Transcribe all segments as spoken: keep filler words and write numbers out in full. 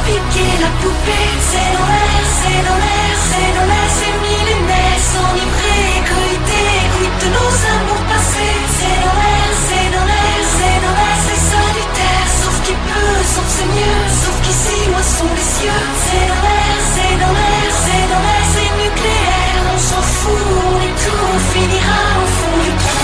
piquer la poupée. C'est dans l'air, c'est dans l'air, c'est dans l'air, c'est millénaire. S'enivrer, coïter, goûte de nos amours passés. C'est dans l'air, c'est dans l'air, c'est dans l'air, c'est solitaire. Sauf qui peut, sauf c'est mieux, sauf qu'ici, moi sont les cieux. C'est dans l'air, c'est dans l'air, c'est dans l'air, c'est nucléaire. On s'en fout, on est tout, on finira au fond du trou.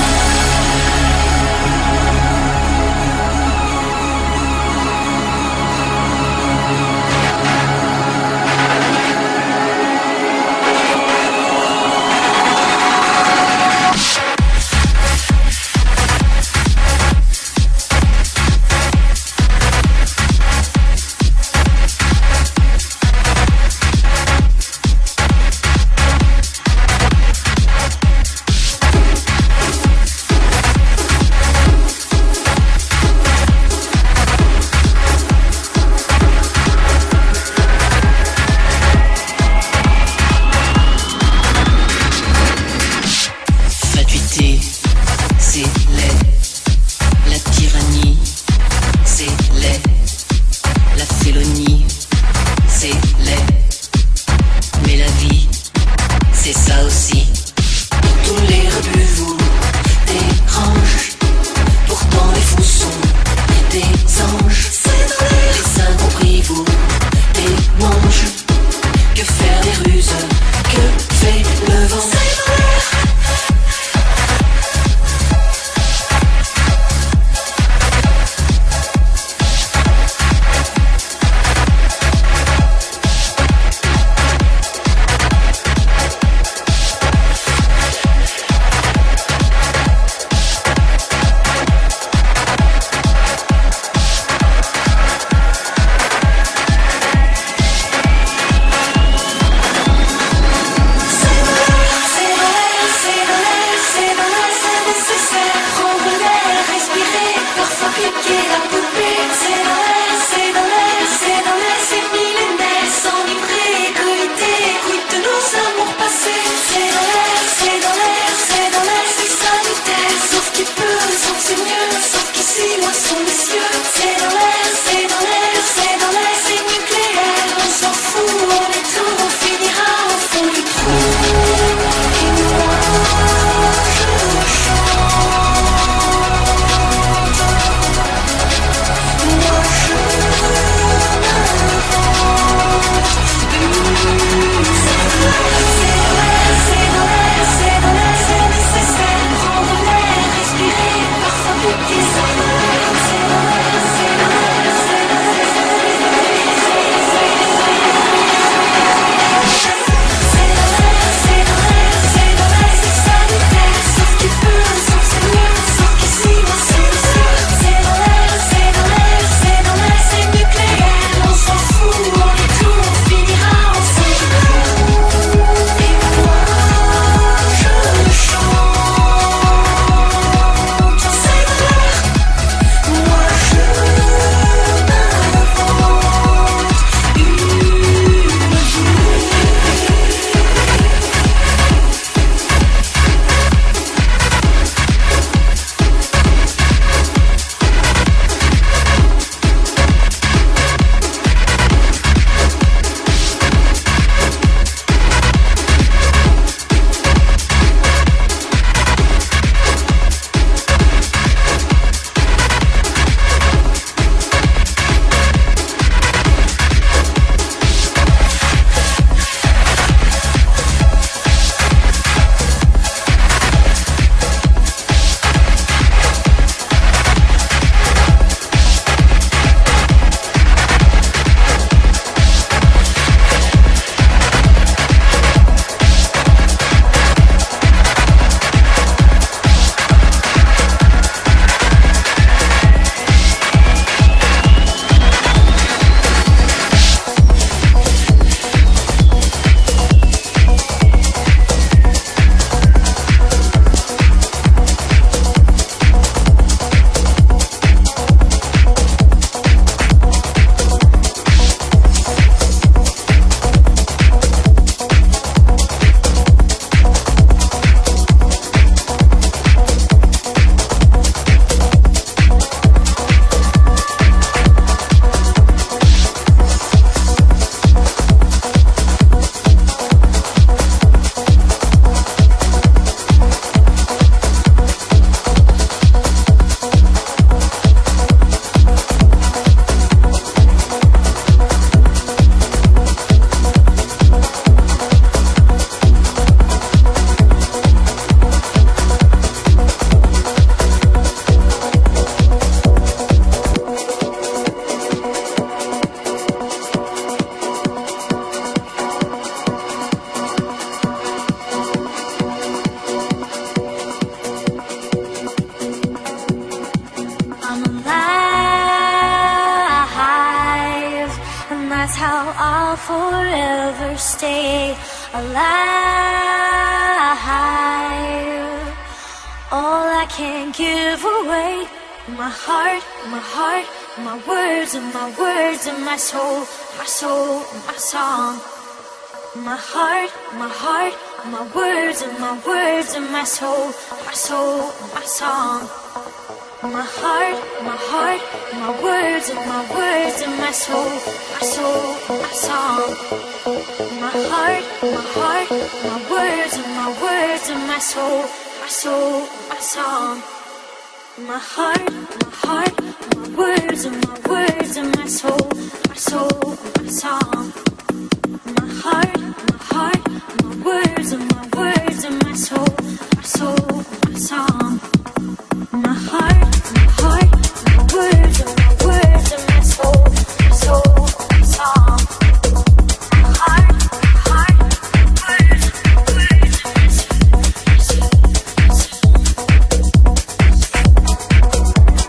alive, and that's how I'll forever stay alive. All I can give away, my heart, my heart, my words and my words and my soul, my soul, my song. My heart, my heart, my words and my words and my soul, my soul, my song. My heart, my heart, my words and my words and my soul, my soul, my song. My heart, my heart, my words and my words and my soul, my soul, my song. My heart, my heart, my words and my words and my soul, my soul, my song. My heart, my heart, my words and my words and my soul, my soul, my song. My heart, my heart, my words and my words and my soul, my soul, my song. My heart, my heart, my words and my words and my soul, my soul, my soul.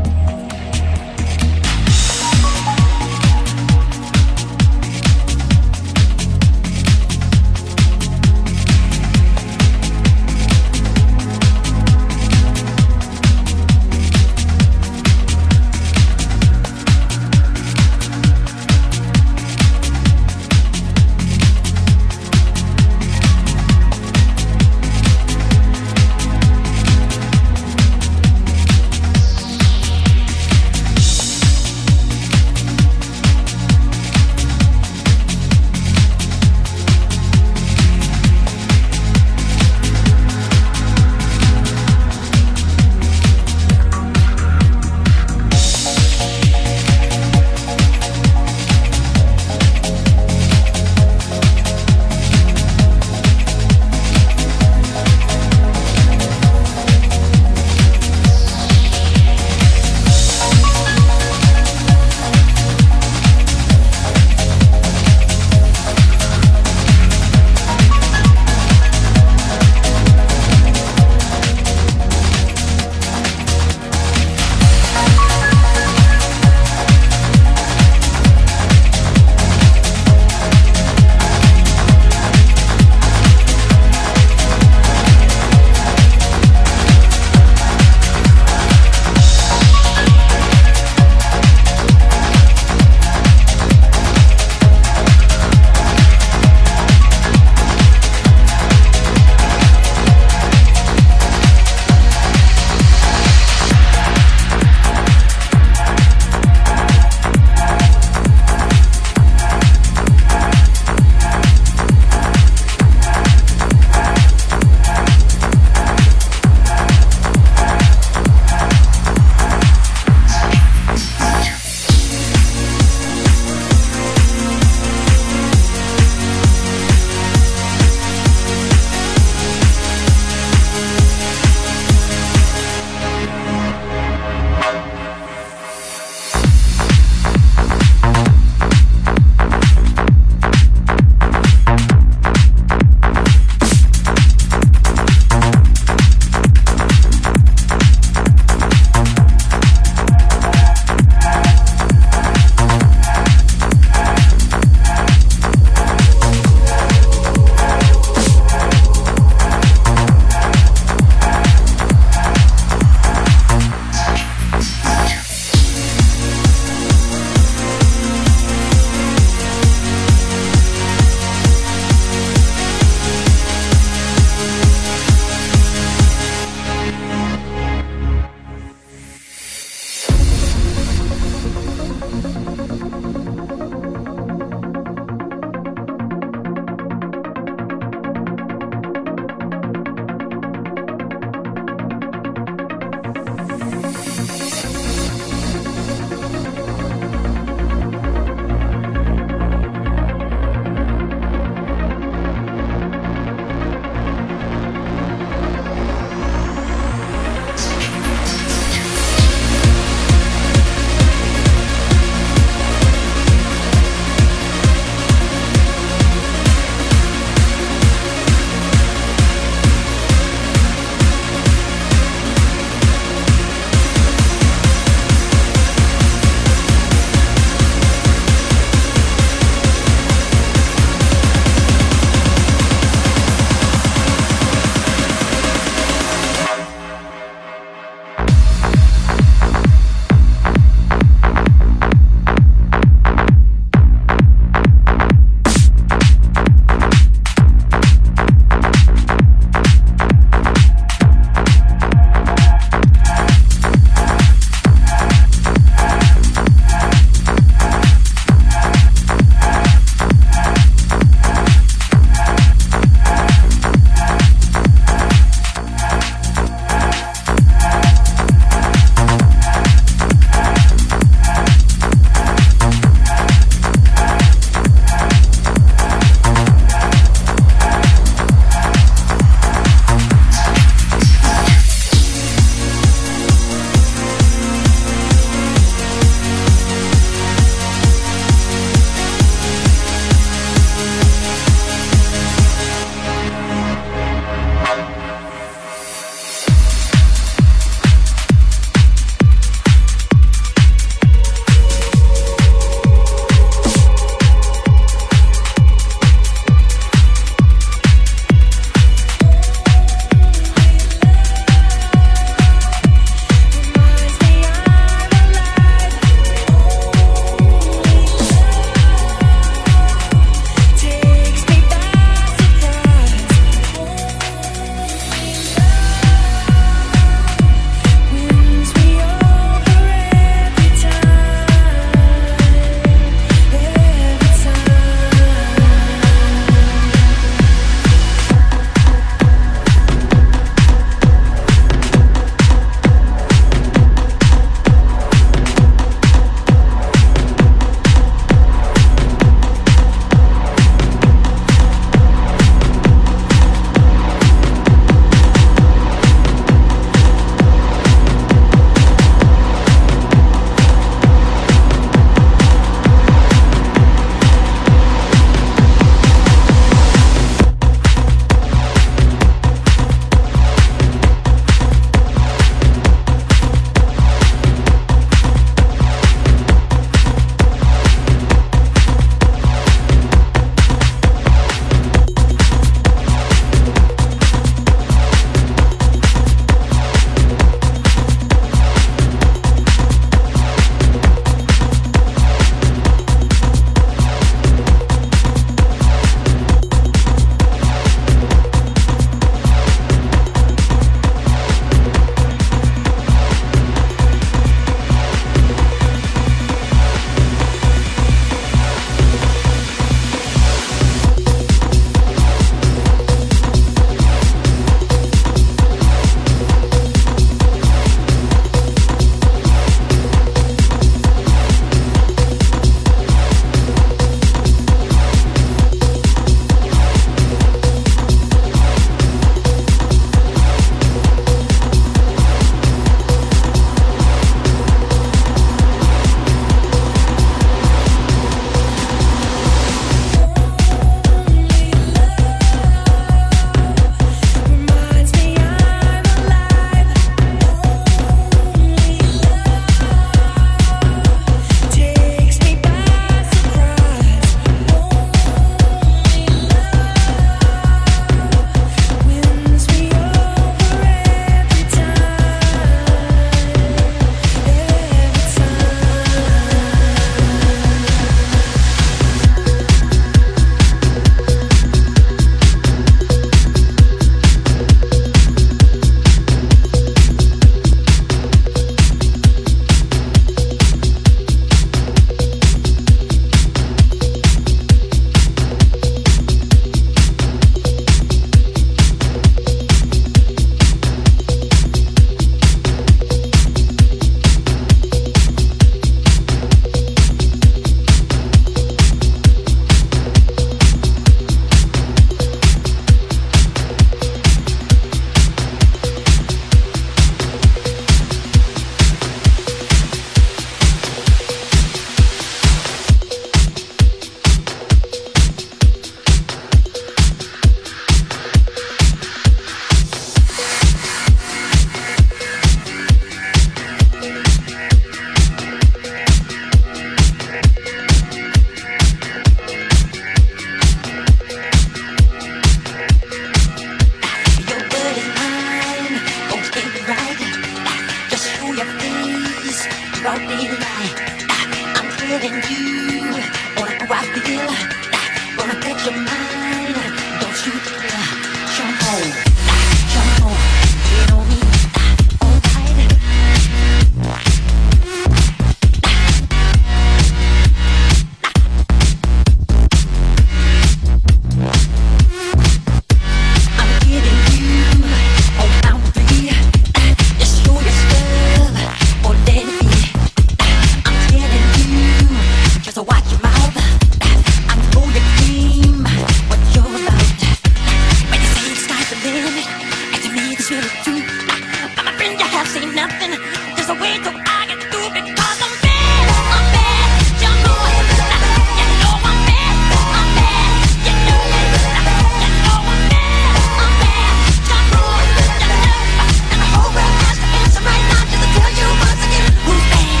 this really true. But my friend, you have seen nothing. There's a way to I get through because I'm bad. I'm bad. You know it. You know I'm bad. I'm bad. You know it. You know I'm bad. I'm bad. You know it. You know. And the whole world has to answer right now just to tell you once again who's bad.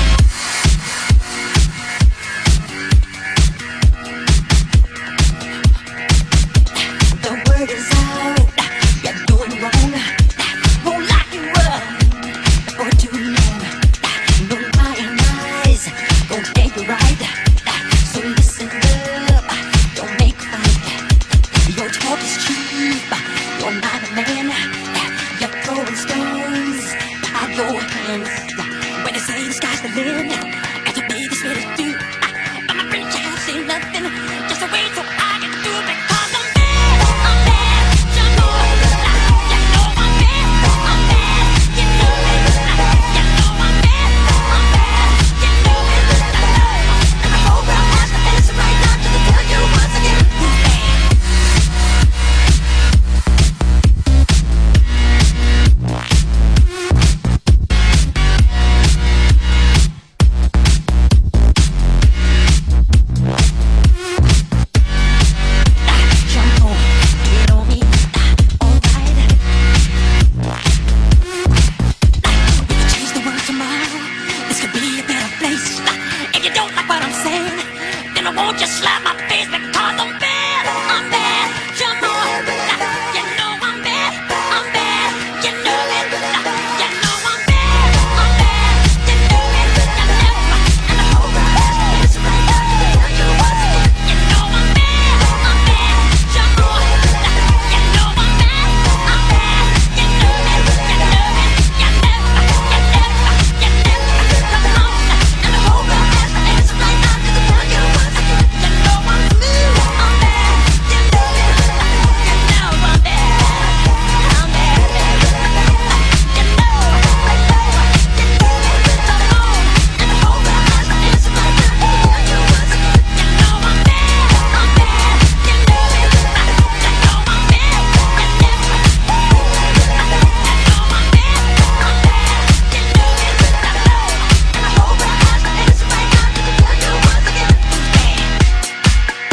The word is out. You're doing wrong. Won't lock you up for too long. No lying eyes won't get you right. So listen up. Don't make a fight. Your talk is cheap. You're not a man. You're throwing stones at your hands. When they say the sky's the limit, and to be this really do. But my friend can't say nothing. Just wait till I get through because I'm bad. I'm bad. You know it. You know I'm bad. I'm bad. You know it. You know I'm bad. I'm bad. You know it. I know. And the whole world has to answer right now just to tell you once again who's bad. Jump on, get on me, alright. We could change the world tomorrow. This could be a better place. If you don't like what I'm saying, then I won't just slap my face because I'm bad. I'm bad. Jump on, you know I'm bad. I'm bad. You know it. You know I'm bad. I'm bad. You know it. You know. And the whole world has to answer right now to tell you once again. You know I'm bad. I'm bad. Jump on, you know I'm bad. I'm bad. You know it. You know it. You know. You know. You know. Come on. And the whole world has to answer right now just to tell you once again. You know I'm blue. I'm bad. You know it. You know I'm bad. I'm bad. You know. I know. You know it. Come on. And the whole world has to answer right now just to tell you once again. You know I'm bad. I'm bad. You know it. You know I'm bad. You know. I know I'm bad. I'm bad. You know it. I know. And the whole world has to answer right now just to tell you once again who's bad.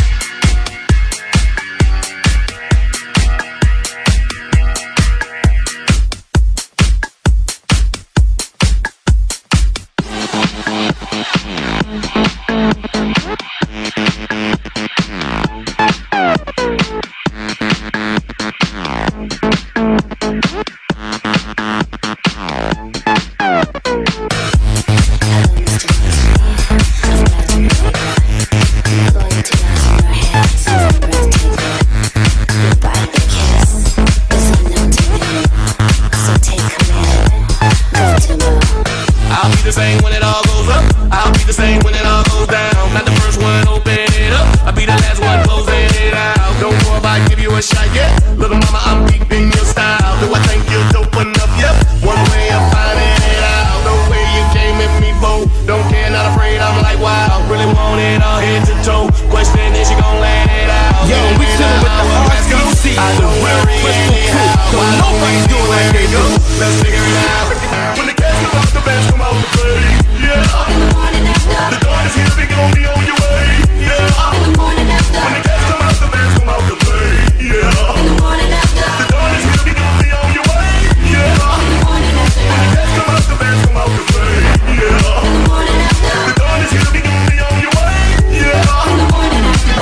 I'll be the same when it all goes up. I'll be the same when it all goes down. Not the first one, open it up. I'll be the last one, closing it out. Don't worry about give you a shot yet. Little mama, I'm deep in your style. Do I think you're dope enough? Yep. One way of finding it out. The way you came at me, bold. Don't care, not afraid. I'm like, wow. Really want it all head to toe. Question is, you gon' let it out? Yo, we chillin' with the hard C C. I don't worry anyhow. Don't nobody do it like they do. Let's figure it out. When the cats come out, the bands come out to play. Yeah. In the morning after. The dawn is here, we gon' be on your way. Yeah. In the morning after. When the cats come out, the bands come out to play. Yeah. In the morning after. The dawn is here, we gon' be on your way. Yeah. In the morning after. When the cats come out, the bands come out to play. Yeah. In the morning after. The dawn is here, we gon' be on your way. Yeah. In the morning after.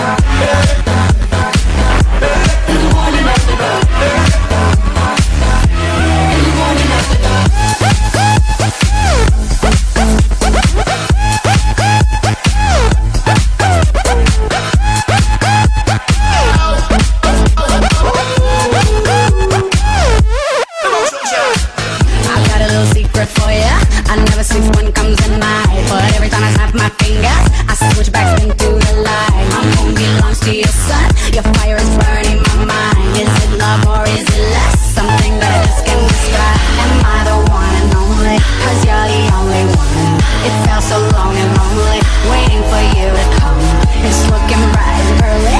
In the morning after. In the morning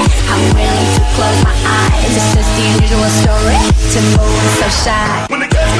close my eyes. It's just the unusual story to move so shy. When the cats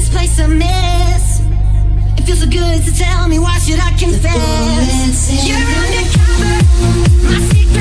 this place a mess. It feels so good to tell me, why should I confess? You're undercover, my secret.